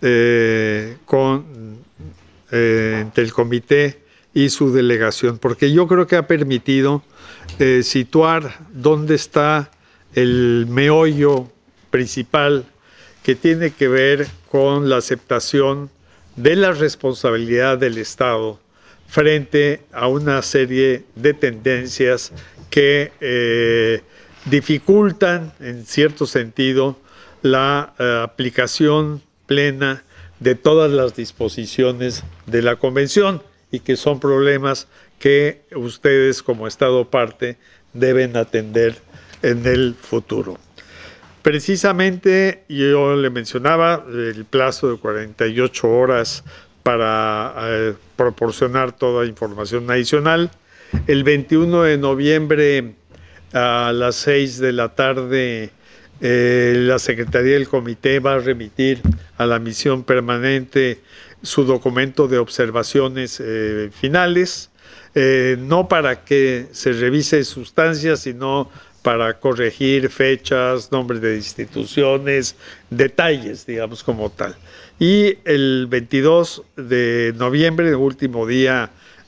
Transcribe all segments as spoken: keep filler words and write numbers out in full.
eh, con, eh, entre el comité y su delegación, porque yo creo que ha permitido eh, situar dónde está el meollo principal que tiene que ver con la aceptación de la responsabilidad del Estado frente a una serie de tendencias que eh, dificultan, en cierto sentido, la eh, aplicación plena de todas las disposiciones de la Convención y que son problemas que ustedes como Estado parte deben atender en el futuro. Precisamente yo le mencionaba el plazo de cuarenta y ocho horas para eh, proporcionar toda información adicional. El veintiuno de noviembre a las seis de la tarde eh, la Secretaría del Comité va a remitir a la misión permanente su documento de observaciones eh, finales, eh, no para que se revise sustancias, sino para corregir fechas, nombres de instituciones, detalles, digamos, como tal. Y el veintidós de noviembre, el último día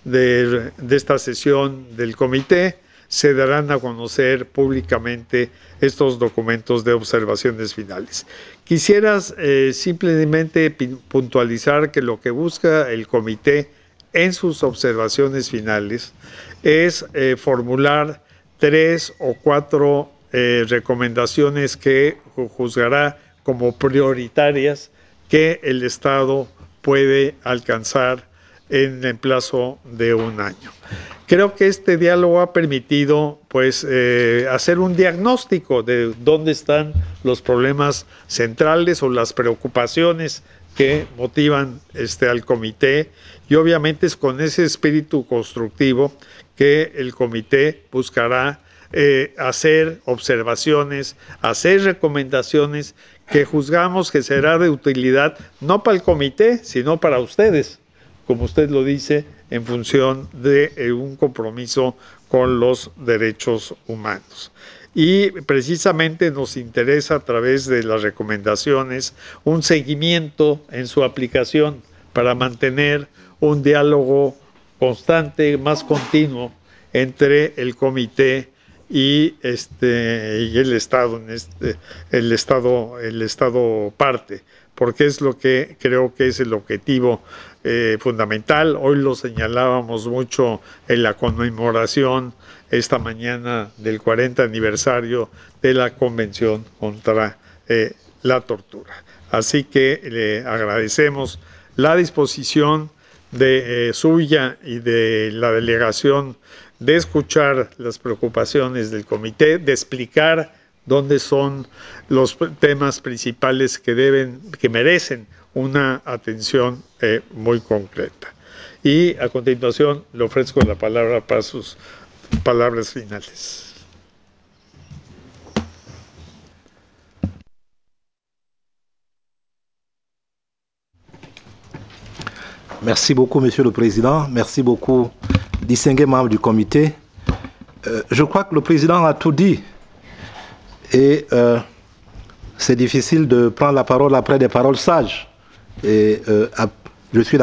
de, de esta sesión del comité, se darán a conocer públicamente estos documentos de observaciones finales. Quisieras eh, simplemente puntualizar que lo que busca el comité en sus observaciones finales es eh, formular tres o cuatro eh, recomendaciones que juzgará como prioritarias que el Estado puede alcanzar en el plazo de un año. Creo que este diálogo ha permitido pues, eh, hacer un diagnóstico de dónde están los problemas centrales o las preocupaciones que motivan este, al comité, y obviamente es con ese espíritu constructivo que el comité buscará eh, hacer observaciones, hacer recomendaciones que juzgamos que será de utilidad no para el comité, sino para ustedes, como usted lo dice, en función de eh, un compromiso con los derechos humanos. Y precisamente nos interesa a través de las recomendaciones un seguimiento en su aplicación para mantener un diálogo constante, más continuo, entre el comité y este y el Estado, en este, el Estado, el Estado parte, porque es lo que creo que es el objetivo eh, fundamental. Hoy lo señalábamos mucho en la conmemoración esta mañana del cuarenta aniversario de la Convención contra eh, la Tortura. Así que le agradecemos la disposición de eh, suya y de la delegación de escuchar las preocupaciones del comité, de explicar dónde son los temas principales que deben, que merecen una atención eh, muy concreta. Y a continuación le ofrezco la palabra para sus palabras finales. Merci beaucoup, Monsieur le Président. Merci beaucoup, distingués membres du comité. Euh, je crois que le Président a tout dit. Et euh, c'est difficile de prendre la parole après des paroles sages. Et euh, je suis